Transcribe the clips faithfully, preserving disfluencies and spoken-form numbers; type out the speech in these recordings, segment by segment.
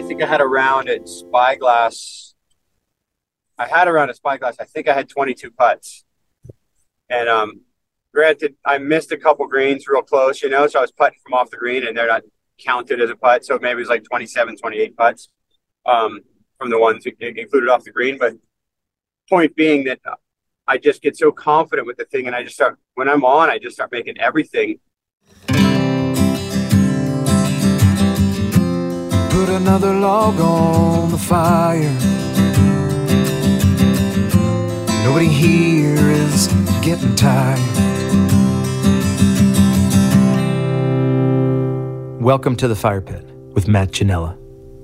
I think I had a round at Spyglass. I had a round at Spyglass. I think I had twenty-two putts. And um, granted, I missed a couple greens real close, you know, so I was putting from off the green and they're not counted as a putt. So maybe it was like twenty-seven, twenty-eight putts um, from the ones included off the green. But point being that I just get so confident with the thing. And I just start, when I'm on, I just start making everything. Put another log on the fire. Nobody here is getting tired. Welcome to the Fire Pit with Matt Ginella.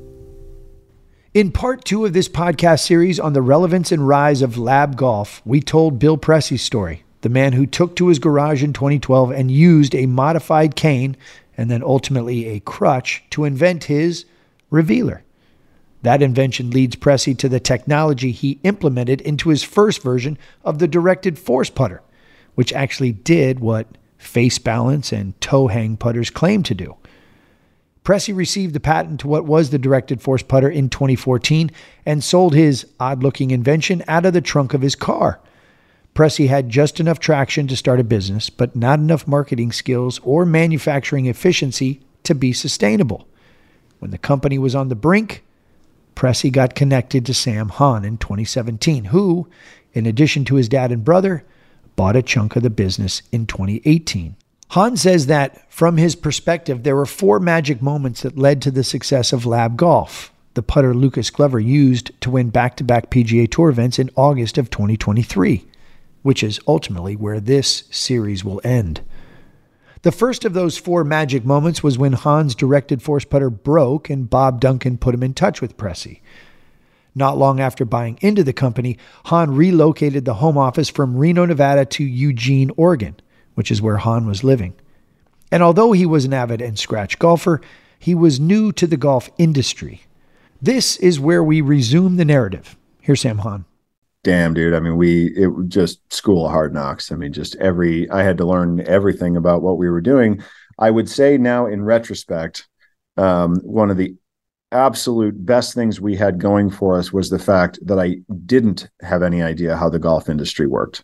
In part two of this podcast series on the relevance and rise of lab golf, we told Bill Pressey's story, the man who took to his garage in twenty twelve and used a modified cane and then ultimately a crutch to invent his revealer. That invention leads Pressey to the technology he implemented into his first version of the directed force putter, which actually did what face balance and toe hang putters claim to do. Pressey received the patent to what was the directed force putter in twenty fourteen and sold his odd-looking invention out of the trunk of his car. Pressey had just enough traction to start a business, but not enough marketing skills or manufacturing efficiency to be sustainable. When the company was on the brink, Pressey got connected to Sam Hahn in twenty seventeen, who, in addition to his dad and brother, bought a chunk of the business in twenty eighteen. Hahn says that, from his perspective, there were four magic moments that led to the success of Lab Golf, the putter Lucas Glover used to win back-to-back P G A Tour events in August of twenty twenty-three, which is ultimately where this series will end. The first of those four magic moments was when Hahn's directed force putter broke and Bob Duncan put him in touch with Pressey. Not long after buying into the company, Hahn relocated the home office from Reno, Nevada to Eugene, Oregon, which is where Hahn was living. And although he was an avid and scratch golfer, he was new to the golf industry. This is where we resume the narrative. Here's Sam Hahn. Damn, dude. I mean, we, it was just school of hard knocks. I mean, just every, I had to learn everything about what we were doing. I would say now in retrospect, um, one of the absolute best things we had going for us was the fact that I didn't have any idea how the golf industry worked.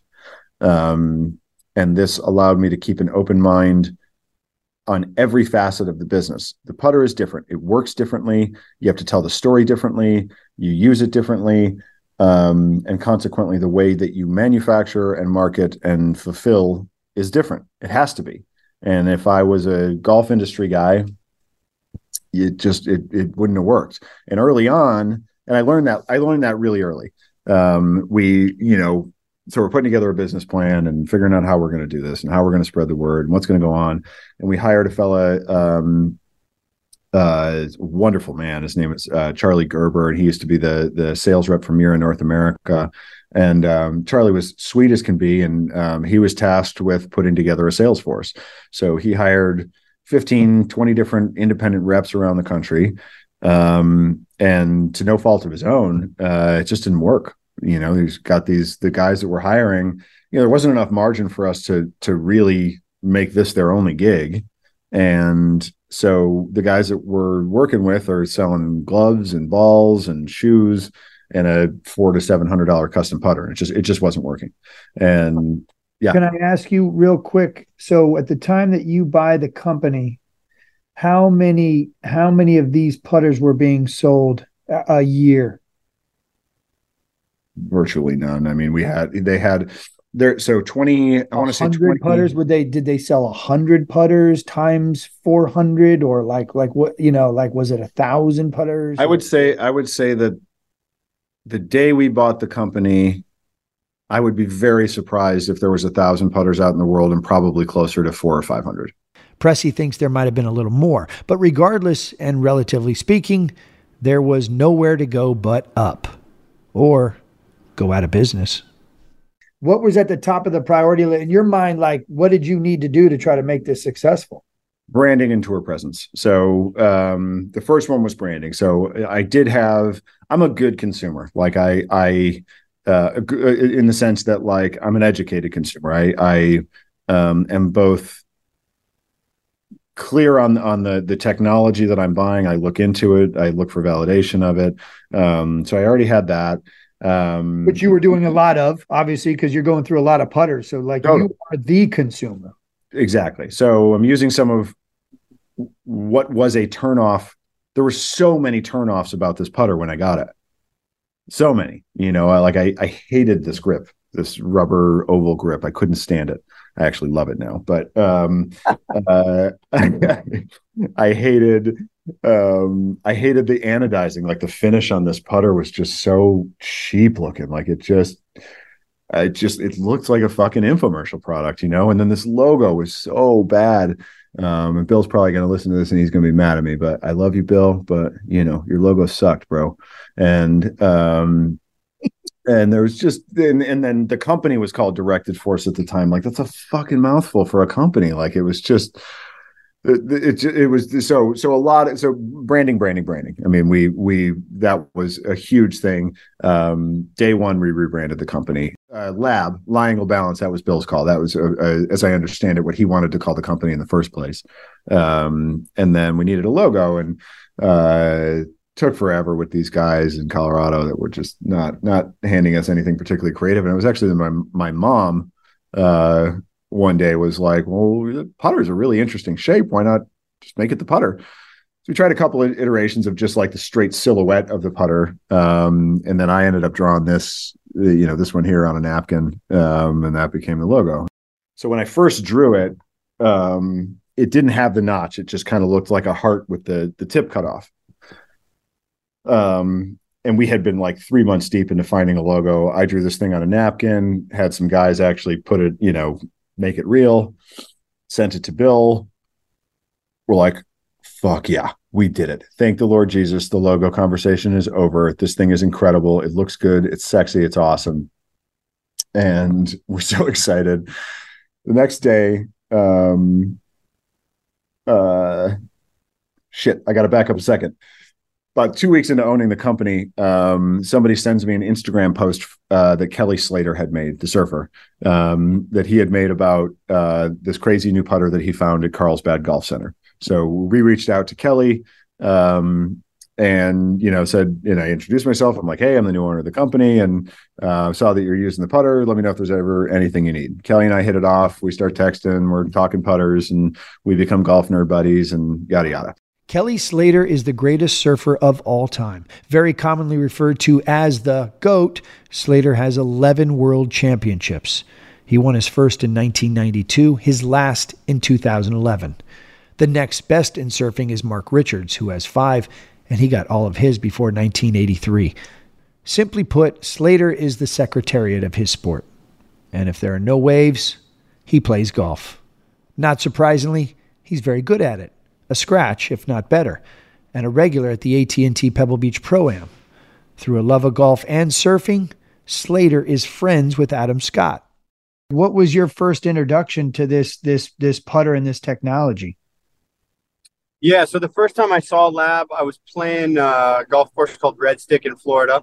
Um, and this allowed me to keep an open mind on every facet of the business. The putter is different. It works differently. You have to tell the story differently. You use it differently. Um, and consequently, the way that you manufacture and market and fulfill is different. It has to be. And if I was a golf industry guy, it just, it, it wouldn't have worked. And early on, and I learned that, I learned that really early. Um, we, you know, so we're putting together a business plan and figuring out how we're going to do this and how we're going to spread the word and what's going to go on. And we hired a fella, um, Uh, wonderful man. His name is uh, Charlie Gerber, and he used to be the the sales rep for Mira North America. And um, Charlie was sweet as can be, and um, he was tasked with putting together a sales force. So he hired fifteen, twenty different independent reps around the country, um, and to no fault of his own, uh, it just didn't work. You know, he's got these the guys that were hiring. You know, there wasn't enough margin for us to to really make this their only gig, and so the guys that we're working with are selling gloves and balls and shoes and a four to seven hundred dollar custom putter. It just it just wasn't working. And yeah. Can I ask you real quick? So at the time that you buy the company, how many how many of these putters were being sold a, a year? Virtually none. I mean, we had they had there. So twenty. I want to say twenty putters. Would they did they sell a hundred putters times four hundred, or like like what you know like was it a thousand putters? I would say I would say that the day we bought the company, I would be very surprised if there was a thousand putters out in the world, and probably closer to four or five hundred. Pressey thinks there might have been a little more, but regardless, and relatively speaking, there was nowhere to go but up, or go out of business. What was at the top of the priority list in your mind? Like, what did you need to do to try to make this successful? Branding and tour presence. So um, the first one was branding. So I did have, I'm a good consumer. Like I, I, uh, in the sense that like, I'm an educated consumer. I, I um, am both clear on on the the technology that I'm buying. I look into it. I look for validation of it. Um, so I already had that. Um, Which you were doing a lot of, obviously, because you're going through a lot of putters. So like totally. You are the consumer. Exactly. So I'm using some of what was a turnoff. There were so many turnoffs about this putter when I got it. So many, you know, I, like I, I hated this grip, this rubber oval grip. I couldn't stand it. I actually love it now, but um, uh, I hated, um, I hated the anodizing. Like the finish on this putter was just so cheap looking. Like it just, it just, it looked like a fucking infomercial product, you know. And then this logo was so bad. Um, and Bill's probably going to listen to this and he's going to be mad at me, but I love you, Bill. But you know, your logo sucked, bro. And um, and there was just, and, and then the company was called Directed Force at the time. Like that's a fucking mouthful for a company. Like it was just, it, it, it was so, so a lot of, so branding, branding, branding. I mean, we, we, that was a huge thing. Um, day one, we rebranded the company. Uh, Lab, Lionel Balance, that was Bill's call. That was, uh, uh, as I understand it, what he wanted to call the company in the first place. Um, and then we needed a logo, and uh, took forever with these guys in Colorado that were just not not handing us anything particularly creative. And it was actually my my mom uh, one day was like, "Well, the putter's a really interesting shape. Why not just make it the putter?" So we tried a couple of iterations of just like the straight silhouette of the putter, um, and then I ended up drawing this, you know, this one here on a napkin, um, and that became the logo. So when I first drew it, um, it didn't have the notch. It just kind of looked like a heart with the the tip cut off. Um, and we had been like three months deep into finding a logo. I drew this thing on a napkin, had some guys actually put it, you know, make it real, sent it to Bill. We're like, fuck yeah, we did it. Thank the Lord Jesus. The logo conversation is over. This thing is incredible. It looks good. It's sexy. It's awesome. And we're so excited. The next day, um, uh, shit, I got to back up a second. About two weeks into owning the company, um, somebody sends me an Instagram post uh, that Kelly Slater had made, the surfer, um, that he had made about uh, this crazy new putter that he found at Carlsbad Golf Center. So we reached out to Kelly, um, and, you know, said, you know, I introduced myself. I'm like, hey, I'm the new owner of the company, and uh, saw that you're using the putter. Let me know if there's ever anything you need. Kelly and I hit it off. We start texting. We're talking putters, and we become golf nerd buddies, and yada, yada. Kelly Slater is the greatest surfer of all time. Very commonly referred to as the GOAT, Slater has eleven world championships. He won his first in nineteen ninety-two, his last in two thousand eleven. The next best in surfing is Mark Richards, who has five, and he got all of his before nineteen eighty-three. Simply put, Slater is the secretariat of his sport. And if there are no waves, he plays golf. Not surprisingly, he's very good at it. A scratch, if not better, and a regular at the A T and T Pebble Beach Pro-Am. Through a love of golf and surfing, Slater is friends with Adam Scott. What was your first introduction to this this this putter and this technology? Yeah, so the first time I saw Lab, I was playing uh, a golf course called Red Stick in Florida.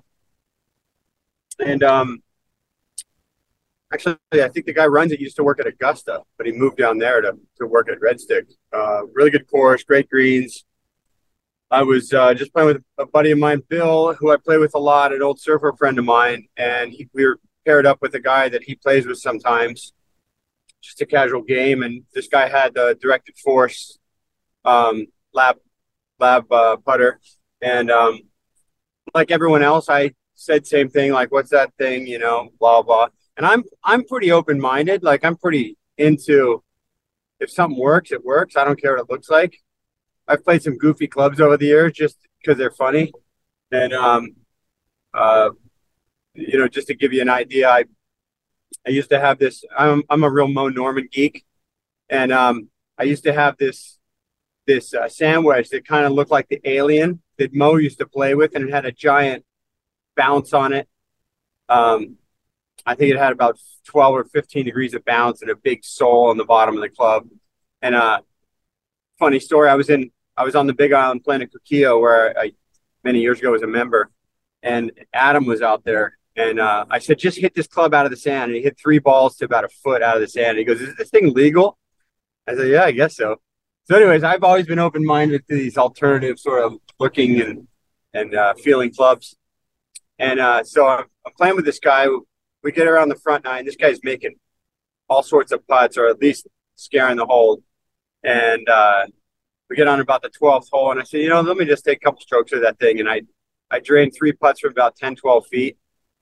And um, actually, I think the guy runs it used to work at Augusta, but he moved down there to, to work at Red Stick. Uh, really good course, great greens. I was uh, just playing with a buddy of mine, Bill, who I play with a lot, an old surfer friend of mine, and he, we were paired up with a guy that he plays with sometimes, just a casual game. And this guy had the Directed Force um, lab lab uh, putter, and um, like everyone else, I said same thing, like, "What's that thing?" You know, blah blah. And I'm I'm pretty open minded. Like I'm pretty into, if something works, it works. I don't care what it looks like. I've played some goofy clubs over the years just because they're funny. And, um, uh, you know, just to give you an idea, I I used to have this, I'm, I'm a real Mo Norman geek. And um, I used to have this, this uh, sand wedge that kind of looked like the Alien that Mo used to play with. And it had a giant bounce on it. Um, I think it had about twelve or fifteen degrees of bounce and a big sole on the bottom of the club. And uh, funny story, I was in, I was on the Big Island playing at Coquillo, where I, many years ago, was a member, and Adam was out there. And uh, I said, just hit this club out of the sand. And he hit three balls to about a foot out of the sand. And he goes, is this thing legal? I said, yeah, I guess so. So anyways, I've always been open-minded to these alternative sort of looking and, and uh, feeling clubs. And uh, so I'm, I'm playing with this guy. We get around the front nine. This guy's making all sorts of putts, or at least scaring the hole. And uh, we get on about the twelfth hole, and I said, you know, let me just take a couple strokes of that thing. And I, I drained three putts from about ten, twelve feet.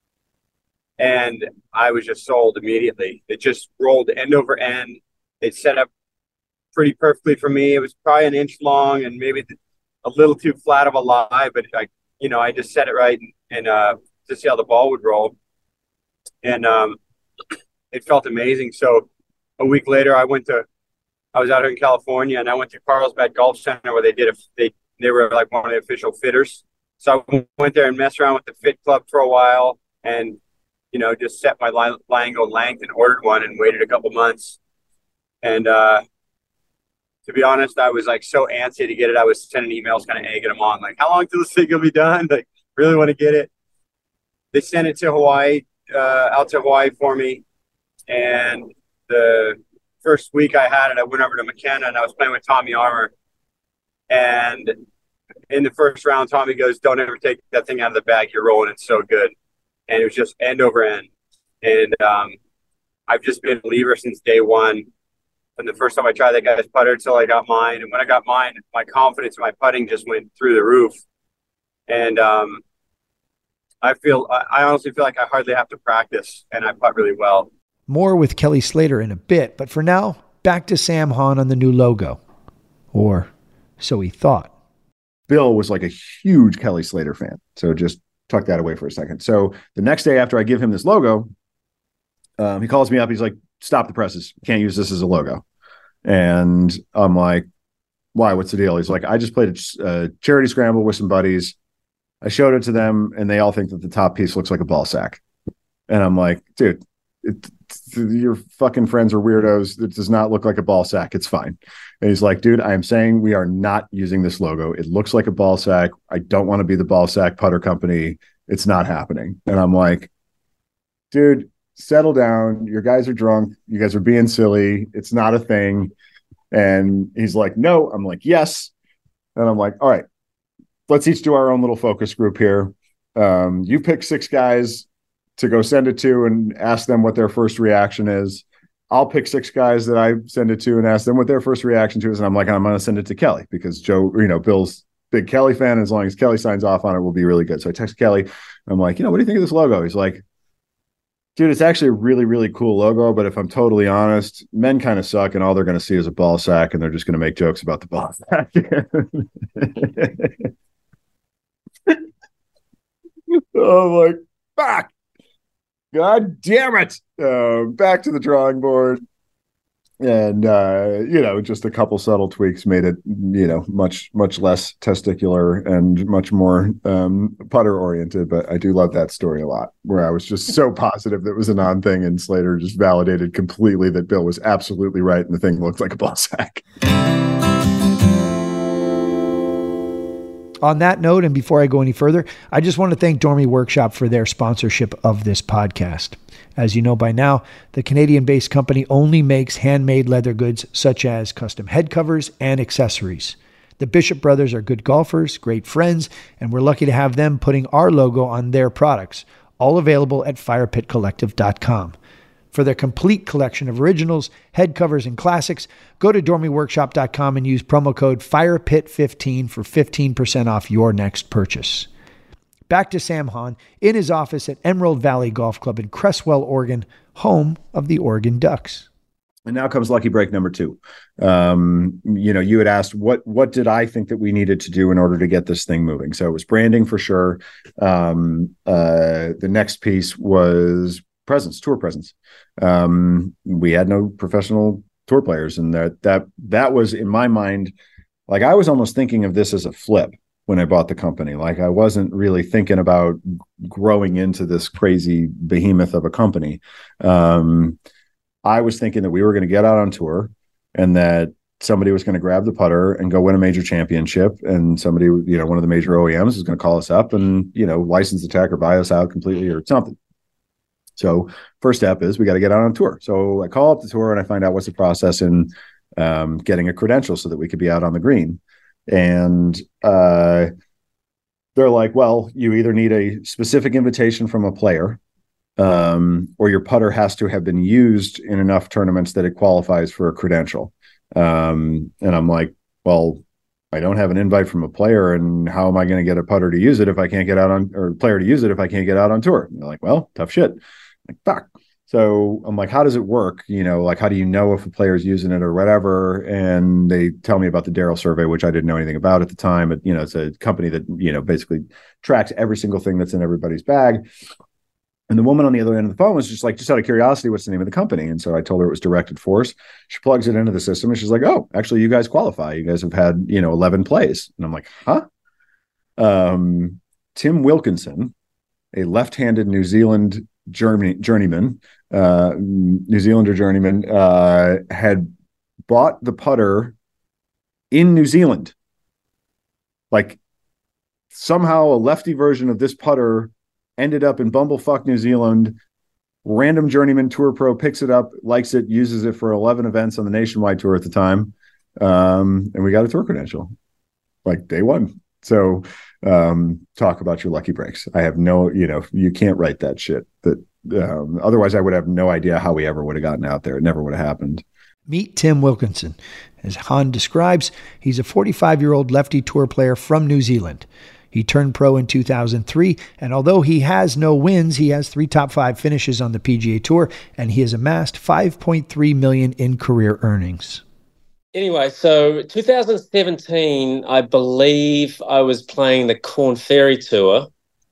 And I was just sold immediately. It just rolled end over end. It set up pretty perfectly for me. It was probably an inch long and maybe a little too flat of a lie, but I, you know, I just set it right and, and uh, to see how the ball would roll. And um, it felt amazing. So a week later, I went to, I was out here in California, and I went to Carlsbad Golf Center where they did a, they, they were like one of the official fitters. So I went there and messed around with the fit club for a while, and, you know, just set my line, line angle length and ordered one and waited a couple months. And uh, to be honest, I was like so antsy to get it. I was sending emails, kind of egging them on, like, how long till this thing will be done? Like, really want to get it. They sent it to Hawaii, uh, out to Hawaii for me. And the first week I had it, I went over to McKenna and I was playing with Tommy Armour. And in the first round, Tommy goes, don't ever take that thing out of the bag. You're rolling it so good. And it was just end over end. And um, I've just been a believer since day one. And the first time I tried that guy's putter until I got mine. And when I got mine, my confidence in my putting just went through the roof. And um, I feel, I honestly feel like I hardly have to practice, and I putt really well. More with Kelly Slater in a bit, but for now, back to Sam Hahn on the new logo. Or so he thought. Bill was like a huge Kelly Slater fan. So just tuck that away for a second. So the next day after I give him this logo, um, he calls me up. He's like, stop the presses. Can't use this as a logo. And I'm like, why? What's the deal? He's like, I just played a, a charity scramble with some buddies. I showed it to them, and they all think that the top piece looks like a ball sack. And I'm like, dude, it, your fucking friends are weirdos. It does not look like a ball sack. It's fine. And he's like, dude, I am saying we are not using this logo. It looks like a ball sack. I don't want to be the ball sack putter company. It's not happening. And I'm like, dude, settle down. Your guys are drunk. You guys are being silly. It's not a thing. And he's like, no. I'm like, yes. And I'm like, all right, let's each do our own little focus group here. Um, you pick six guys to go send it to and ask them what their first reaction is. I'll pick six guys that I send it to and ask them what their first reaction to is. And I'm like, I'm going to send it to Kelly because Joe, you know, Bill's big Kelly fan. As long as Kelly signs off on it, will be really good. So I text Kelly. I'm like, you know, what do you think of this logo? He's like, dude, it's actually a really, really cool logo. But if I'm totally honest, men kind of suck, and all they're going to see is a ball sack, and they're just going to make jokes about the ball sack. Oh, like, fuck. God damn it. Uh, back to the drawing board. And, uh, you know, just a couple subtle tweaks made it, you know, much, much less testicular and much more um, putter oriented. But I do love that story a lot, where I was just so positive that it was a non thing, and Slater just validated completely that Bill was absolutely right and the thing looked like a ball sack. On that note, and before I go any further, I just want to thank Dormy Workshop for their sponsorship of this podcast. As you know by now, the Canadian-based company only makes handmade leather goods such as custom head covers and accessories. The Bishop brothers are good golfers, great friends, and we're lucky to have them putting our logo on their products, all available at fire pit collective dot com. For their complete collection of originals, head covers, and classics, go to dormy workshop dot com and use promo code fire pit fifteen for fifteen percent off your next purchase. Back to Sam Hahn in his office at Emerald Valley Golf Club in Cresswell, Oregon, home of the Oregon Ducks. And now comes lucky break number two. Um, you know, you had asked what what did I think that we needed to do in order to get this thing moving? So it was branding for sure. Um, uh, the next piece was presence, tour presence. Um, we had no professional tour players, and that that that was in my mind, like I was almost thinking of this as a flip when I bought the company. Like I wasn't really thinking about growing into this crazy behemoth of a company. Um, I was thinking that we were going to get out on tour, and that somebody was going to grab the putter and go win a major championship, and somebody, you know, one of the major O E Ms was going to call us up and, you know, license the tech or buy us out completely or something. So first step is we got to get out on tour. So I call up the tour and I find out what's the process in um, getting a credential so that we could be out on the green. And uh, they're like, well, you either need a specific invitation from a player, um, or your putter has to have been used in enough tournaments that it qualifies for a credential. Um, and I'm like, well, I don't have an invite from a player, and how am I going to get a putter to use it if I can't get out on, or player to use it if I can't get out on tour? And they're like, well, tough shit. I'm like, fuck. So I'm like, how does it work? You know, like, how do you know if a player's using it or whatever? And they tell me about the Darrell survey, which I didn't know anything about at the time. But, you know, it's a company that, you know, basically tracks every single thing that's in everybody's bag. And the woman on the other end of the phone was just like, just out of curiosity, what's the name of the company? And so I told her it was Directed Force. She plugs it into the system and she's like, oh, actually, you guys qualify. You guys have had, you know, eleven plays. And I'm like, huh? Um, Tim Wilkinson, a left-handed New Zealand journey, journeyman, uh, New Zealander journeyman, uh, had bought the putter in New Zealand. Like, somehow a lefty version of this putter ended up in bumblefuck New Zealand. Random journeyman tour pro picks it up, likes it, uses it for eleven events on the nationwide tour at the time. Um, and we got a tour credential like day one. So um, talk about your lucky breaks. I have no, you know, you can't write that shit. That um, otherwise I would have no idea how we ever would have gotten out there. It never would have happened. Meet Tim Wilkinson. As Han describes, he's a forty-five-year-old lefty tour player from New Zealand. He turned pro in two thousand three, and although he has no wins, he has three top five finishes on the P G A Tour, and he has amassed five point three million dollars in career earnings. Anyway, so two thousand seventeen, I believe I was playing the Corn Ferry Tour,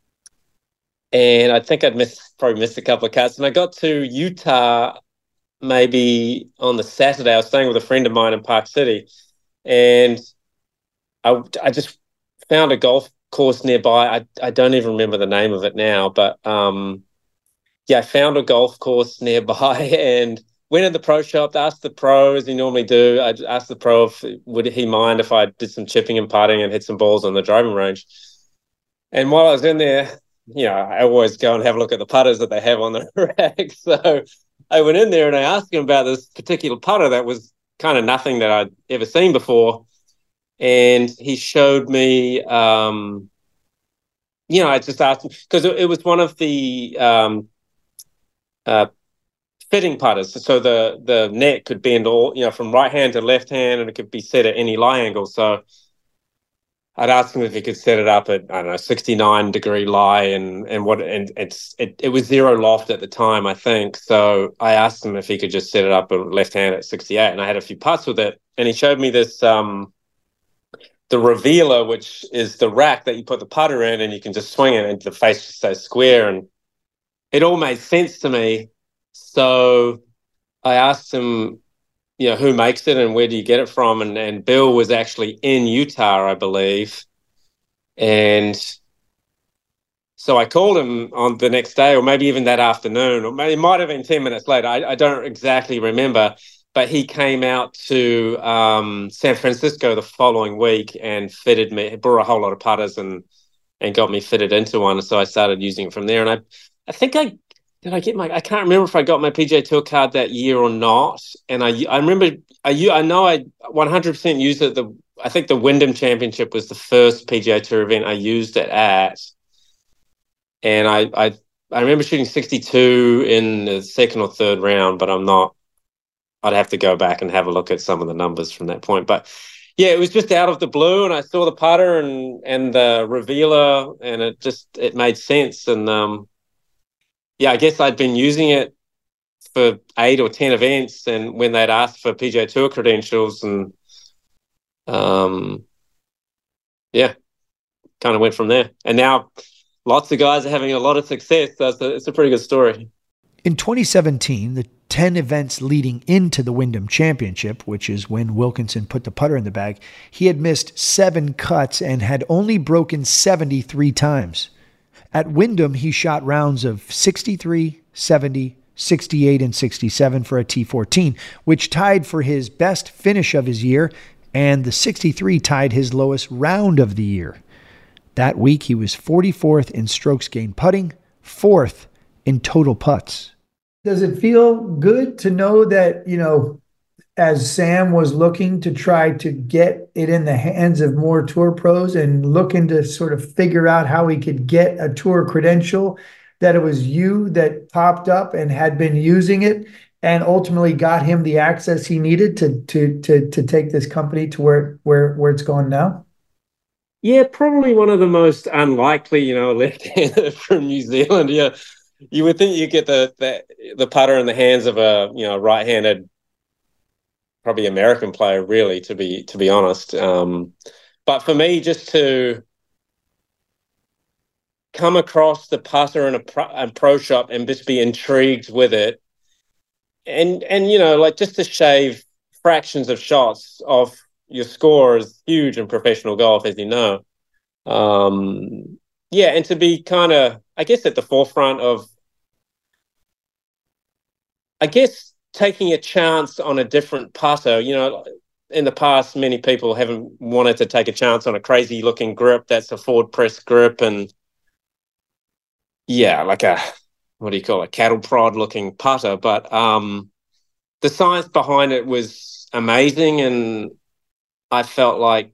and I think I'd missed, probably missed a couple of cuts, and I got to Utah maybe on the Saturday. I was staying with a friend of mine in Park City, and I, I just found a golf course nearby. I, I don't even remember the name of it now, but um, yeah, I found a golf course nearby and went in the pro shop, asked the pro, as you normally do. I asked the pro if would he mind if I did some chipping and putting and hit some balls on the driving range. And while I was in there, you know, I always go and have a look at the putters that they have on the rack. So I went in there and I asked him about this particular putter that was kind of nothing that I'd ever seen before. And he showed me, um, you know, I just asked him, because it, it was one of the um, uh, fitting putters. So the the net could bend all, you know, from right hand to left hand, and it could be set at any lie angle. So I'd asked him if he could set it up at, I don't know, sixty-nine degree lie, and and what, and it's it, it was zero loft at the time, I think. So I asked him if he could just set it up at left hand at sixty-eight, and I had a few putts with it. And he showed me this. Um, the revealer, which is the rack that you put the putter in and you can just swing it and the face just stays square. And it all made sense to me. So I asked him, you know, who makes it and where do you get it from? And, and Bill was actually in Utah, I believe. And so I called him on the next day, or maybe even that afternoon, or maybe it might have been ten minutes later. I, I don't exactly remember. But he came out to um, San Francisco the following week and fitted me, brought a whole lot of putters and and got me fitted into one. So I started using it from there. And I I think I, did I get my, I can't remember if I got my P G A Tour card that year or not. And I I remember, I, I know I one hundred percent used it. The I think the Wyndham Championship was the first P G A Tour event I used it at. And I, I, I remember shooting sixty-two in the second or third round, but I'm not, I'd have to go back and have a look at some of the numbers from that point. But yeah, it was just out of the blue, and I saw the putter and and the revealer, and it just it made sense. And um, yeah, I guess I'd been using it for eight or ten events, and when they'd asked for P G A Tour credentials, and um, yeah, kind of went from there. And now lots of guys are having a lot of success. So it's a, it's a pretty good story. In twenty seventeen, the ten events leading into the Wyndham Championship, which is when Wilkinson put the putter in the bag, he had missed seven cuts and had only broken seventy-three times. At Wyndham, he shot rounds of sixty-three, seventy, sixty-eight, and sixty-seven for a T fourteen, which tied for his best finish of his year, and the sixty-three tied his lowest round of the year. That week, he was forty-fourth in strokes gained putting, fourth in total putts. Does it feel good to know that, you know, as Sam was looking to try to get it in the hands of more tour pros and looking to sort of figure out how he could get a tour credential, that it was you that popped up and had been using it and ultimately got him the access he needed to to to to take this company to where where where it's going now? Yeah, probably one of the most unlikely, you know, left-hander from New Zealand. Yeah, you would think you get the, the the putter in the hands of a you know right-handed, probably American player, really, to be to be honest. Um, but for me, just to come across the putter in a pro, a pro shop and just be intrigued with it, and and you know, like just to shave fractions of shots off your score is huge in professional golf, as you know. Um, yeah, and to be kind of, I guess, at the forefront of, I guess, taking a chance on a different putter. You know, in the past, many people haven't wanted to take a chance on a crazy looking grip that's a forward press grip and, yeah, like a, what do you call it, cattle prod looking putter. But um, the science behind it was amazing, and I felt like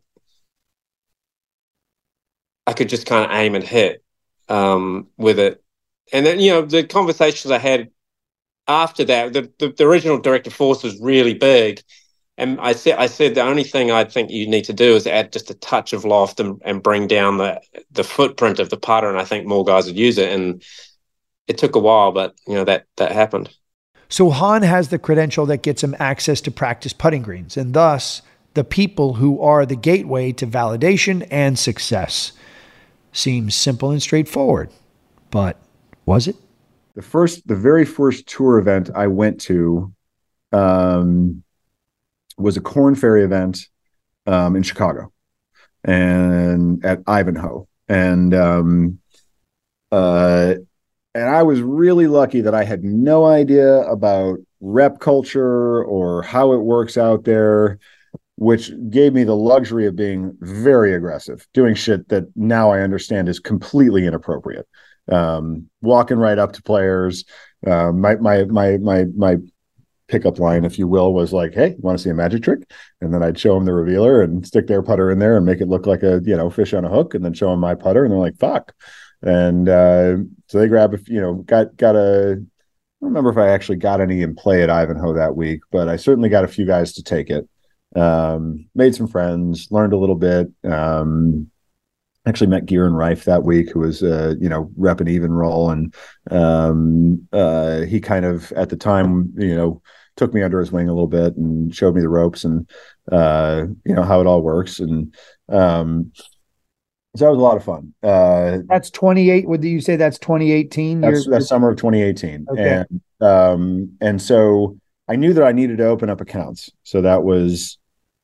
I could just kind of aim and hit um, with it. And then, you know, the conversations I had after that, the, the, the original directive force was really big. And I said, I said the only thing I think you need to do is add just a touch of loft and, and bring down the, the footprint of the putter. And I think more guys would use it. And it took a while, but, you know, that, that happened. So Hahn has the credential that gets him access to practice putting greens, and thus the people who are the gateway to validation and success. Seems simple and straightforward, but was it? The first, the very first tour event I went to um, was a Korn Ferry event um, in Chicago and at Ivanhoe. And, um, uh, and I was really lucky that I had no idea about rep culture or how it works out there, which gave me the luxury of being very aggressive, doing shit that now I understand is completely inappropriate. Um, walking right up to players. Uh, my, my, my, my, my pickup line, if you will, was like, "Hey, want to see a magic trick?" And then I'd show them the revealer and stick their putter in there and make it look like a, you know, fish on a hook, and then show them my putter. And they're like, "Fuck." And, uh, so they grab, a, you know, got, got a, I don't remember if I actually got any in play at Ivanhoe that week, but I certainly got a few guys to take it. Um, made some friends, learned a little bit. Um, actually met Gieran Reif that week, who was, uh, you know, rep and even roll. And, um, uh, he kind of, at the time, you know, took me under his wing a little bit and showed me the ropes and, uh, you know, how it all works. And, um, so that was a lot of fun. Uh, that's twenty-eight. What do you say? That's twenty eighteen. That's that's summer of twenty eighteen. Okay. And, um, and so I knew that I needed to open up accounts. So that was,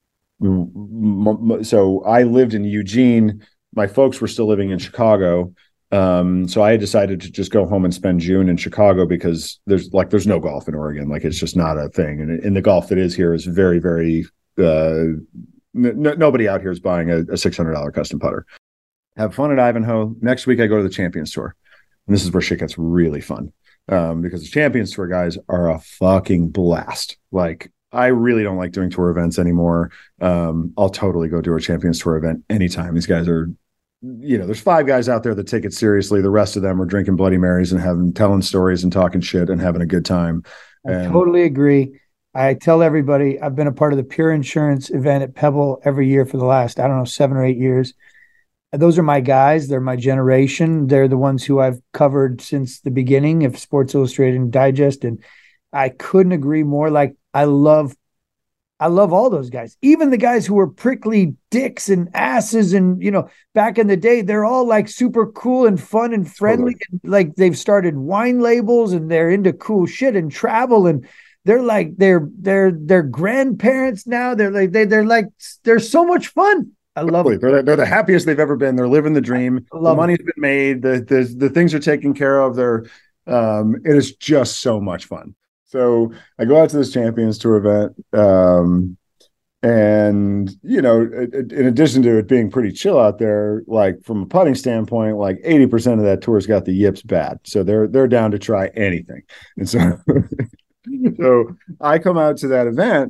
so I lived in Eugene. My folks were still living in Chicago. Um, so I decided to just go home and spend June in Chicago because there's like, there's no golf in Oregon. Like, it's just not a thing. And in the golf that is here is very, very, uh, n- nobody out here is buying a, a six hundred dollars custom putter. Have fun at Ivanhoe. Next week I go to the Champions Tour. And this is where shit gets really fun. Um, because the Champions Tour guys are a fucking blast. Like, I really don't like doing tour events anymore. Um, I'll totally go do a Champions Tour event anytime. These guys are, you know, there's five guys out there that take it seriously. The rest of them are drinking Bloody Marys and having, telling stories and talking shit and having a good time. And I totally agree. I tell everybody I've been a part of the Pure Insurance event at Pebble every year for the last, I don't know, seven or eight years. Those are my guys. They're my generation. They're the ones who I've covered since the beginning of Sports Illustrated and Digest. And I couldn't agree more. Like, I love, I love all those guys, even the guys who were prickly dicks and asses. And, you know, back in the day, they're all like super cool and fun and friendly. Totally. And like, they've started wine labels and they're into cool shit and travel. And they're like, they're, they're, they're grandparents now. They're like, they, they're like, they're so much fun. I love it. They're, they're the happiest they've ever been. They're living the dream. The money's it. been made. The, the, the things are taken care of. They're, um, it is just so much fun. So I go out to this Champions Tour event. Um, and, you know, in addition to it being pretty chill out there, like from a putting standpoint, like eighty percent of that tour's got the yips bad. So they're, they're down to try anything. And so, so I come out to that event.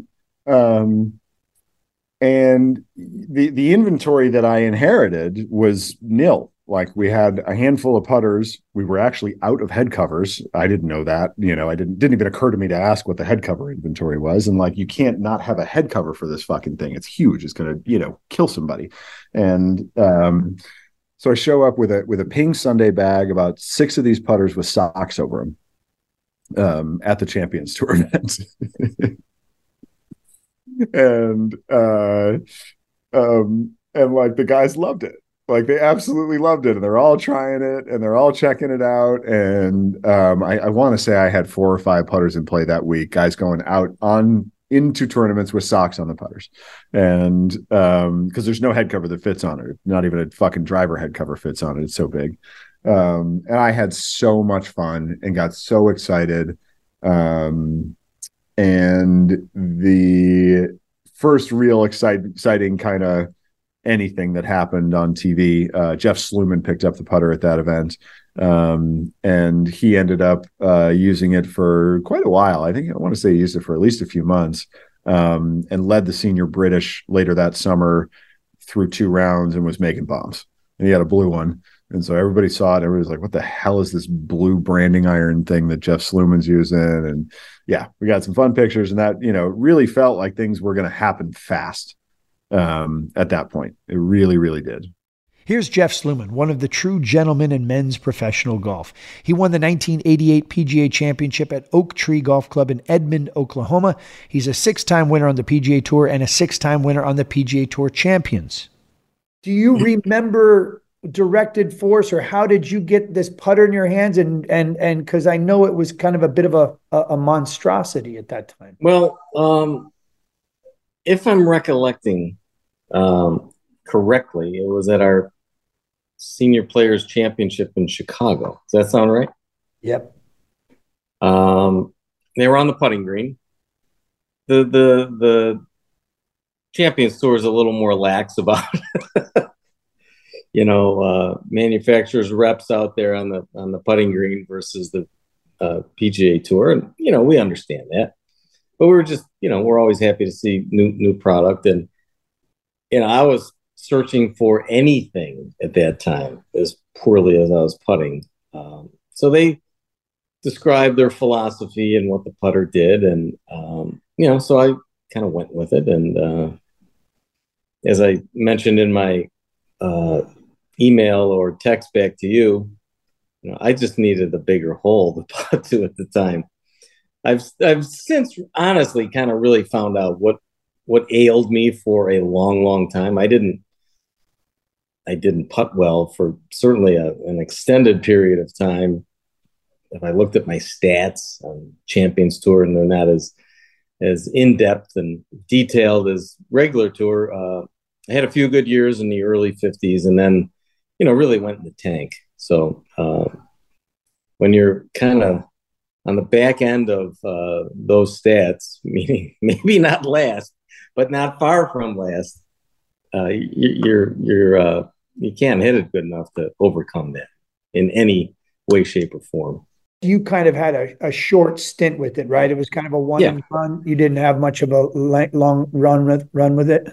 Um, and the the inventory that I inherited was nil. Like we had a handful of putters. We were actually out of head covers. I didn't know that. You know, I didn't didn't even occur to me to ask what the head cover inventory was. And like, you can't not have a head cover for this fucking thing. It's huge. It's gonna, you know, kill somebody. And um, so I show up with a with a Ping Sunday bag, about six of these putters with socks over them, um, at the Champions Tour event. and uh, um, and like the guys loved it. Like they absolutely loved it, and they're all trying it, and they're all checking it out. And um, I, I want to say I had four or five putters in play that week. Guys going out on into tournaments with socks on the putters, and um, because there's no head cover that fits on it, not even a fucking driver head cover fits on it. It's so big, um, and I had so much fun and got so excited. Um, and the first real excite, exciting kind of anything that happened on T V. Uh, Jeff Sluman picked up the putter at that event, um, and he ended up uh, using it for quite a while. I think I want to say he used it for at least a few months, um, and led the Senior British later that summer through two rounds and was making bombs. And he had a blue one, and so everybody saw it. Everybody was like, "What the hell is this blue branding iron thing that Jeff Sluman's using?" And yeah, we got some fun pictures, and that, you know, really felt like things were going to happen fast. Um, at that point, it really, really did. Here's Jeff Sluman, one of the true gentlemen in men's professional golf. He won the nineteen eighty-eight P G A Championship at Oak Tree Golf Club in Edmond, Oklahoma. He's a six-time winner on the P G A Tour and a six-time winner on the P G A Tour Champions. Do you remember directed force, or how did you get this putter in your hands? And and and because I know it was kind of a bit of a, a, a monstrosity at that time. Well, um, if I'm recollecting um, correctly, it was at our Senior Players Championship in Chicago. Does that sound right? Yep. Um, they were on the putting green. The the the Champions Tour is a little more lax about you know, uh, manufacturers reps out there on the on the putting green versus the uh, P G A Tour, and you know, we understand that. But we're just, you know, we're always happy to see new new product, and you know, I was searching for anything at that time as poorly as I was putting. Um, so they described their philosophy and what the putter did, and um, you know, so I kind of went with it. And uh, as I mentioned in my uh, email or text back to you, you know, I just needed a bigger hole to putt to at the time. I've I've since honestly kind of really found out what what ailed me for a long, long time. I didn't I didn't putt well for certainly a, an extended period of time. If I looked at my stats on Champions Tour, and they're not as as in depth and detailed as regular tour, uh, I had a few good years in the early fifties, and then, you know, really went in the tank. So uh, when you're kind of on the back end of uh, those stats, meaning maybe not last, but not far from last, uh, you, you're you're uh, you can't hit it good enough to overcome that in any way, shape, or form. You kind of had a, a short stint with it, right? It was kind of a one Yeah. and run. You didn't have much of a le- long run with, run with it.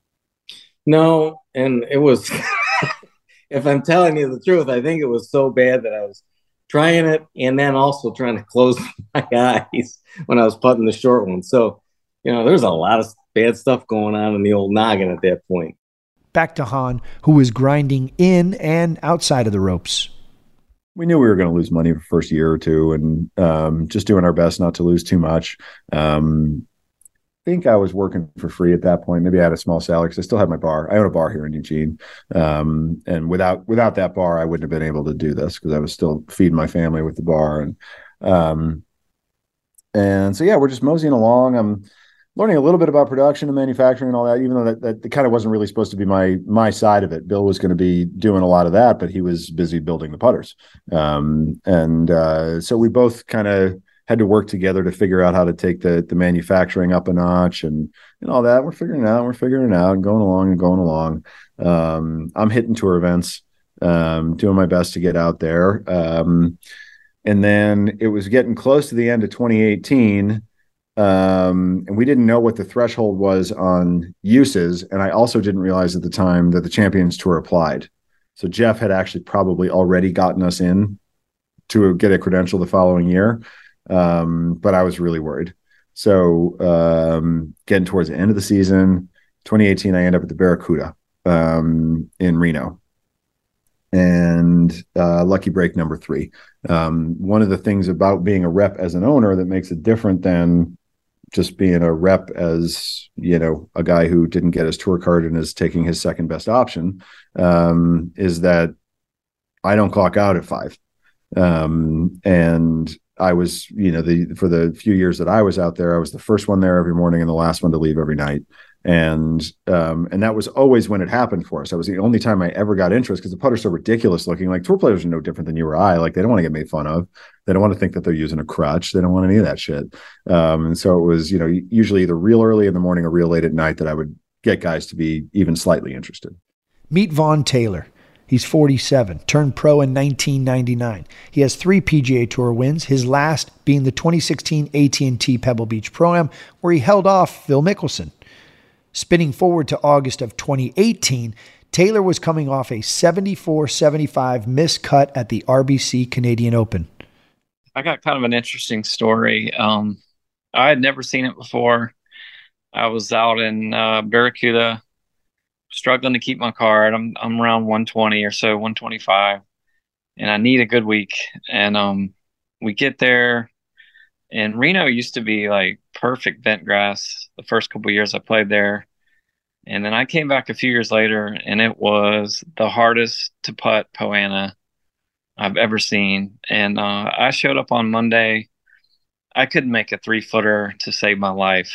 No, and it was, if I'm telling you the truth, I think it was so bad that I was trying it and then also trying to close my eyes when I was putting the short one. So, you know, there's a lot of bad stuff going on in the old noggin at that point. Back to Hahn, who was grinding in and outside of the ropes. We knew we were going to lose money for the first year or two, and um, just doing our best not to lose too much. Um, I think I was working for free at that point. Maybe I had a small salary because I still had my bar. I own a bar here in Eugene. Um, and without without that bar, I wouldn't have been able to do this because I was still feeding my family with the bar. And um, and so, yeah, we're just moseying along. I'm learning a little bit about production and manufacturing and all that, even though that, that, that kind of wasn't really supposed to be my my side of it. Bill was going to be doing a lot of that, but he was busy building the putters. Um, and uh, so we both kind of had to work together to figure out how to take the the manufacturing up a notch and, and all that. We're figuring it out. We're figuring it out and going along and going along. Um, I'm hitting tour events, um, doing my best to get out there. Um, and then it was getting close to the end of twenty eighteen. Um, and we didn't know what the threshold was on uses. And I also didn't realize at the time that the Champions Tour applied. So Jeff had actually probably already gotten us in to get a credential the following year. Um, but I was really worried. So um, getting towards the end of the season, twenty eighteen, I end up at the Barracuda um, in Reno. And uh, lucky break number three. Um, one of the things about being a rep as an owner that makes it different than just being a rep as, you know, a guy who didn't get his tour card and is taking his second best option, um, is that I don't clock out at five. Um, and I was, you know, the for the few years that I was out there, I was the first one there every morning and the last one to leave every night. And um, and that was always when it happened for us. That was the only time I ever got interest because the putter's so ridiculous looking. Like tour players are no different than you or I. Like they don't want to get made fun of. They don't want to think that they're using a crutch. They don't want any of that shit. Um, and so it was, you know, usually either real early in the morning or real late at night that I would get guys to be even slightly interested. Meet Vaughn Taylor. He's forty-seven, turned pro in nineteen ninety-nine. He has three P G A Tour wins, his last being the twenty sixteen A T and T Pebble Beach Pro-Am, where he held off Phil Mickelson. Spinning forward to August of twenty eighteen, Taylor was coming off a seventy-four seventy-five missed cut at the R B C Canadian Open. I got kind of an interesting story. Um, I had never seen it before. I was out in uh, Barracuda, struggling to keep my card. I'm I'm around one twenty or so, one twenty-five, and I need a good week. And um, we get there, and Reno used to be like perfect bent grass the first couple of years I played there. And then I came back a few years later, and it was the hardest to putt Poa I've ever seen. And uh, I showed up on Monday. I couldn't make a three-footer to save my life.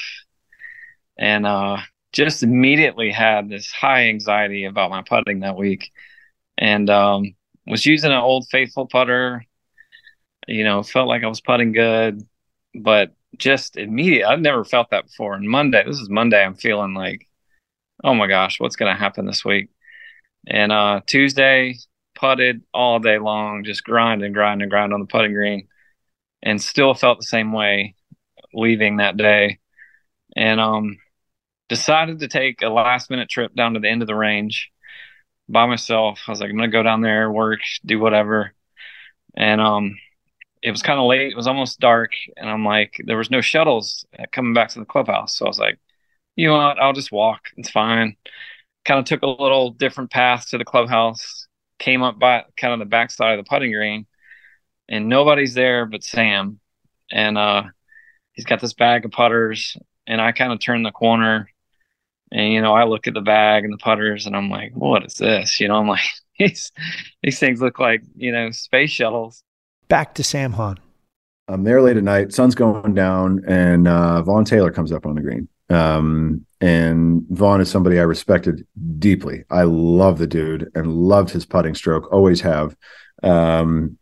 And uh, just immediately had this high anxiety about my putting that week. And um, was using an Old Faithful putter. You know, felt like I was putting good. But just immediate, I've never felt that before. And Monday, this is Monday, I'm feeling like, oh my gosh, what's going to happen this week? And uh, Tuesday, putted all day long, just grind and grind and grind on the putting green, and still felt the same way leaving that day. And um, decided to take a last minute trip down to the end of the range by myself. I was like, I'm going to go down there, work, do whatever. And um, it was kind of late. It was almost dark. And I'm like, there was no shuttles coming back to the clubhouse. So I was like, you know what? I'll just walk. It's fine. Kind of took a little different path to the clubhouse, came up by kind of the backside of the putting green, and nobody's there but Sam. And uh, he's got this bag of putters, and I kind of turn the corner, and, you know, I look at the bag and the putters, and I'm like, what is this? You know, I'm like, these, these things look like, you know, space shuttles. Back to Sam Hahn. I'm there late at night, sun's going down, and uh, Vaughn Taylor comes up on the green. Um, and Vaughn is somebody I respected deeply. I love the dude and loved his putting stroke, always have. Um,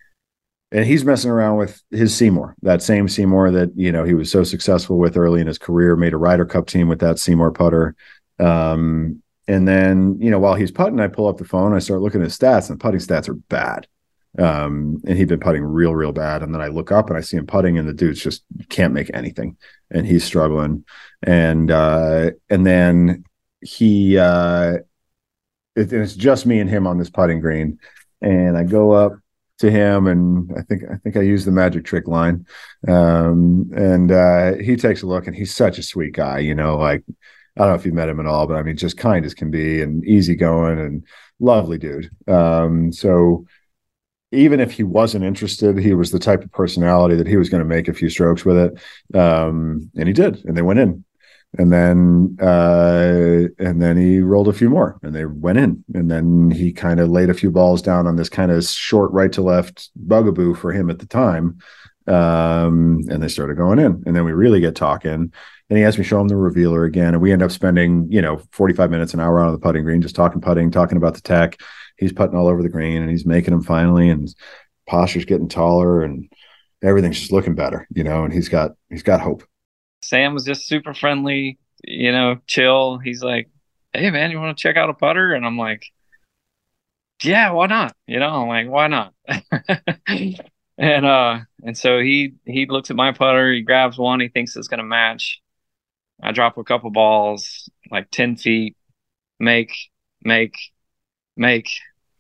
and he's messing around with his Seymour, that same Seymour that, you know, he was so successful with early in his career, made a Ryder Cup team with that Seymour putter. Um, and then, you know, while he's putting, I pull up the phone, I start looking at his stats, and the putting stats are bad. Um, and he'd been putting real, real bad. And then I look up and I see him putting, and the dude's just can't make anything, and he's struggling. And, uh, and then he, uh, it, and it's just me and him on this putting green. And I go up to him, and I think, I think I use the magic trick line. Um, and, uh, he takes a look, and he's such a sweet guy, you know, like, I don't know if you met him at all, but I mean, just kind as can be, and easygoing and lovely dude. Um, so, even if he wasn't interested, he was the type of personality that he was going to make a few strokes with it. Um, and he did, and they went in. And then, uh, and then he rolled a few more, and they went in. And then he kind of laid a few balls down on this kind of short right to left bugaboo for him at the time. Um, and they started going in, and then we really get talking. And he asked me to show him the revealer again. And we end up spending, you know, forty-five minutes, an hour on the putting green, just talking putting, talking about the tech. He's putting all over the green, and he's making them finally, and his posture's getting taller, and everything's just looking better, you know, and he's got, he's got hope. Sam was just super friendly, you know, chill. He's like, hey man, you want to check out a putter? And I'm like, yeah, why not? You know, I'm like, why not? And uh, and so he he looks at my putter, he grabs one, he thinks it's gonna match. I drop a couple balls, like ten feet, make, make, make.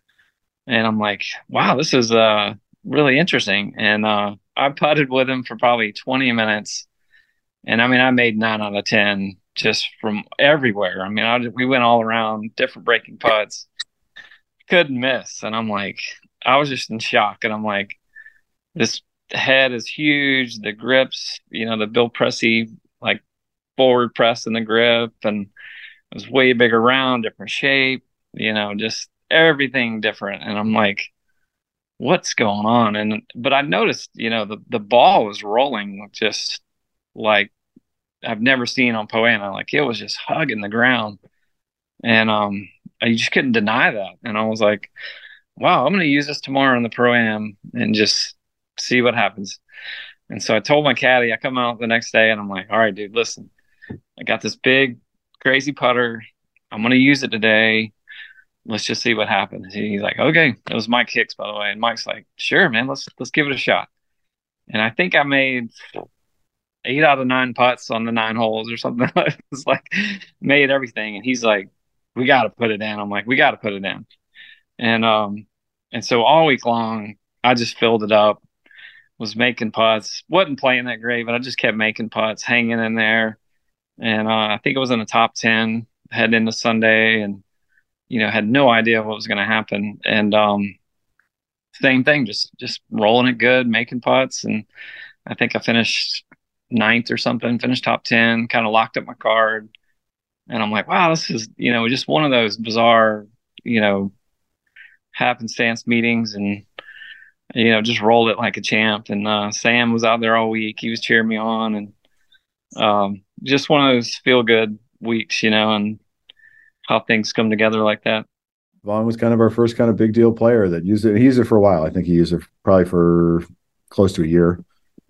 And I'm like, wow, this is uh really interesting. And uh I putted with him for probably twenty minutes. And I mean, I made nine out of ten just from everywhere. I mean, I just, we went all around, different breaking putts, couldn't miss. And I'm like, I was just in shock. And I'm like, this head is huge. The grips, you know, the Bill Pressey, like forward press in the grip, and it was way bigger round, different shape, you know, just everything different. And I'm like, what's going on? And, but I noticed, you know, the, the ball was rolling just like I've never seen on Poana. Like it was just hugging the ground. And, um, I just couldn't deny that. And I was like, wow, I'm going to use this tomorrow in the Pro-Am and just see what happens. And so I told my caddy, I come out the next day and I'm like, all right, dude, listen, I got this big, crazy putter. I'm going to use it today. Let's just see what happens. He's like, okay. It was Mike Hicks, by the way. And Mike's like, sure, man, let's, let's give it a shot. And I think I made eight out of nine putts on the nine holes or something. It was like, made everything. And he's like, we got to put it down. I'm like, we got to put it down. And, um, and so all week long, I just filled it up, was making putts, wasn't playing that great, but I just kept making putts, hanging in there. And, uh, I think it was in the top ten heading into Sunday, and, you know, had no idea what was going to happen. And, um, same thing, just, just rolling it good, making putts. And I think I finished ninth or something, finished top ten, kind of locked up my card. And I'm like, wow, this is, you know, just one of those bizarre, you know, happenstance meetings, and, you know, just rolled it like a champ. And, uh, Sam was out there all week. He was cheering me on, and, um, just one of those feel good weeks, you know, and how things come together like that. Vaughn was kind of our first kind of big deal player that used it. He used it for a while. I think he used it probably for close to a year.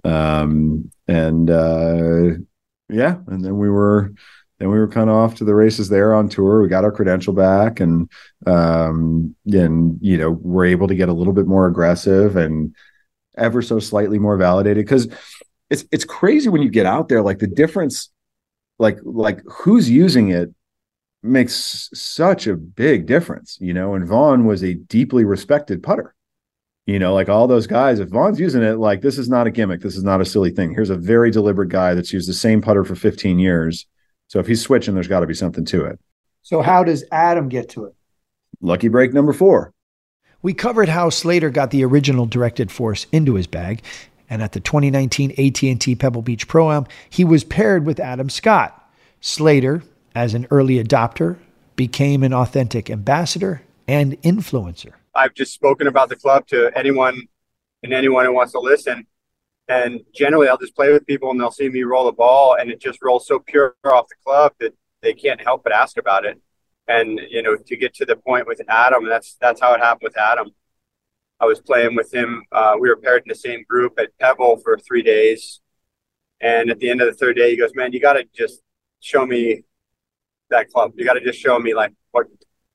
Um, and, uh, yeah. And then we were, then we were kind of off to the races there on tour. We got our credential back, and, um, and, you know, we're able to get a little bit more aggressive and ever so slightly more validated. Cause it's, it's crazy when you get out there, like the difference, like, like who's using it makes such a big difference, you know. And Vaughn was a deeply respected putter, you know, like all those guys. If Vaughn's using it, like, this is not a gimmick, this is not a silly thing. Here's a very deliberate guy that's used the same putter for fifteen years. So if he's switching, there's got to be something to it. So how does Adam get to it? Lucky break number four. We covered how Slater got the original directed force into his bag, and at the twenty nineteen A T and T Pebble Beach Pro-Am, he was paired with Adam Scott. Slater, as an early adopter, became an authentic ambassador and influencer. I've just spoken about the club to anyone and anyone who wants to listen. And generally, I'll just play with people and they'll see me roll a ball, and it just rolls so pure off the club that they can't help but ask about it. And, you know, to get to the point with Adam, that's that's how it happened with Adam. I was playing with him. Uh, we were paired in the same group at Pebble for three days. And at the end of the third day, he goes, man, you got to just show me that club. You got to just show me, like, what,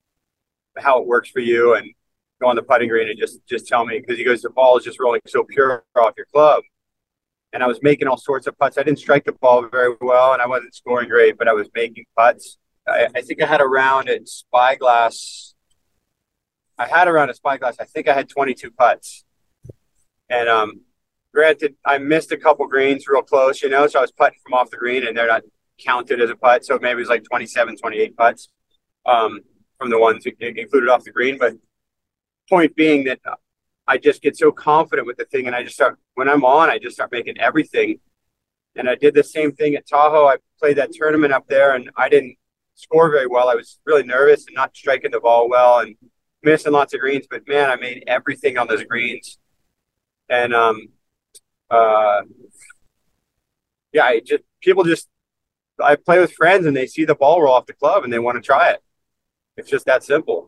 how it works for you, and go on the putting green and just, just tell me. Because he goes, the ball is just rolling so pure off your club. And I was making all sorts of putts. I didn't strike the ball very well, and I wasn't scoring great, but I was making putts. I, I think I had a round at Spyglass. I had a round at Spyglass. I think I had twenty-two putts. And um, granted, I missed a couple greens real close, you know, so I was putting from off the green, and they're not counted as a putt. So maybe it was like twenty-seven, twenty-eight putts um, from the ones included off the green. But point being that I just get so confident with the thing, and I just start, when I'm on, I just start making everything. And I did the same thing at Tahoe. I played that tournament up there, and I didn't score very well. I was really nervous and not striking the ball well and missing lots of greens. But, man, I made everything on those greens. And, um, uh, yeah, I just people just – I play with friends, and they see the ball roll off the club, and they want to try it. It's just that simple.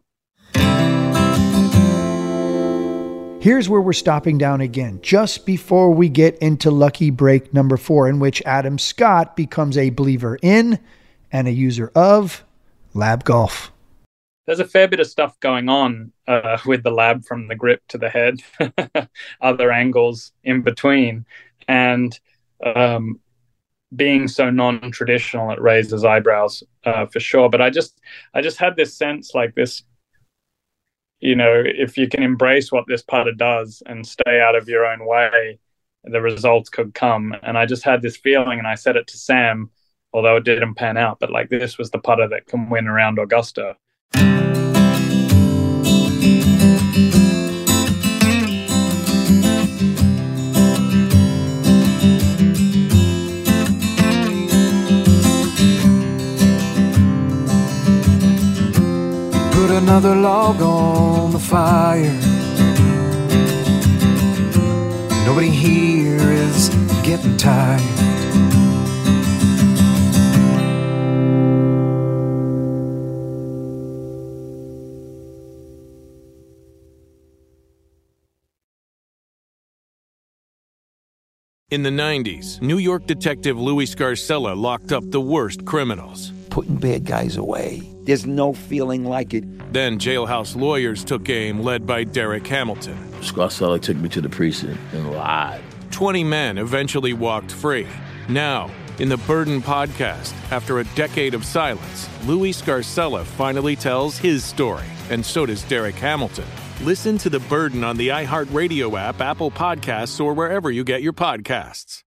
Here's where we're stopping down again, just before we get into lucky break number four, in which Adam Scott becomes a believer in and a user of Lab Golf. there's a fair bit of stuff going on uh, with the lab from the grip to the head, other angles in between. And um, being so non-traditional, it raises eyebrows uh, for sure. But I just, I just had this sense like this, you know, if you can embrace what this putter does and stay out of your own way, the results could come. And I just had this feeling, and I said it to Sam, although it didn't pan out, but like, this was the putter that can win around Augusta. Put another log on the fire. Nobody here is getting tired. In the nineties, New York detective Louis Scarcella locked up the worst criminals. Putting bad guys away. There's no feeling like it. Then jailhouse lawyers took aim, led by Derek Hamilton. Scarcella took me to the precinct and lied. Twenty men eventually walked free. Now, in the Burden podcast, after a decade of silence, Louis Scarcella finally tells his story, and so does Derek Hamilton. Listen to The Burden on the iHeartRadio app, Apple Podcasts, or wherever you get your podcasts.